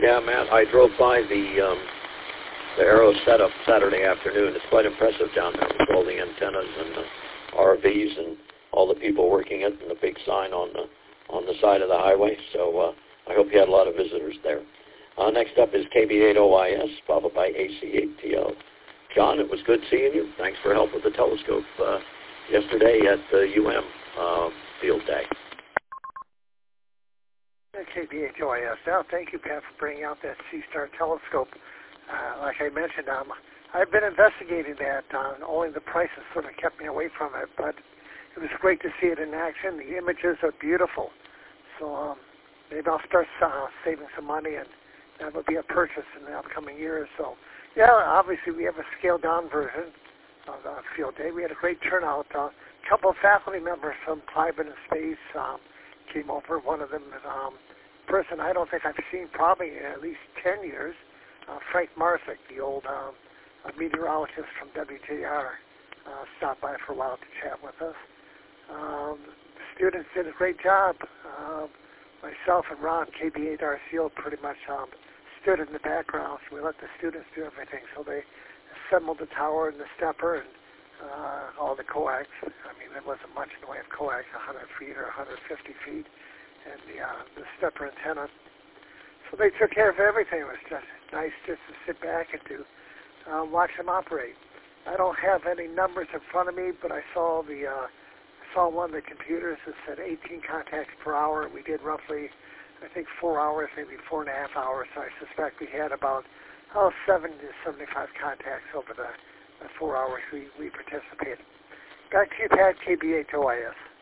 Yeah, Matt, I drove by the Aero setup Saturday afternoon. It's quite impressive down there with all the antennas and the RVs and all the people working it and the big sign on the side of the highway. So I hope you had a lot of visitors there. Next up is KB8OIS, followed by AC8TL. John, it was good seeing you. Thanks for help with the telescope yesterday at the field day. KB8OIS. Now, thank you, Pat, for bringing out that Seastar telescope. Like I mentioned, I've been investigating that. Only the prices sort of kept me away from it, but it was great to see it in action. The images are beautiful. So maybe I'll start saving some money, and that will be a purchase in the upcoming years. So, yeah, obviously we have a scaled-down version of Field Day. We had a great turnout. A couple of faculty members from Climate and Space came over. One of them is a person I don't think I've seen probably in at least 10 years, Frank Marsick, the old meteorologist from WJR, stopped by for a while to chat with us. The students did a great job. Myself and Ron, KB8RCO, pretty much stood in the background. So we let the students do everything. So they assembled the tower and the stepper and all the coax. I mean, there wasn't much in the way of coax, 100 feet or 150 feet, and the stepper antenna. So they took care of everything. It was just nice just to sit back and to watch them operate. I don't have any numbers in front of me, but I saw one of the computers that said 18 contacts per hour. We did roughly, I think, 4 hours, maybe 4.5 hours. So I suspect we had about 70 to 75 contacts over the 4 hours we participated. Back to you, Pat, KB8OIS.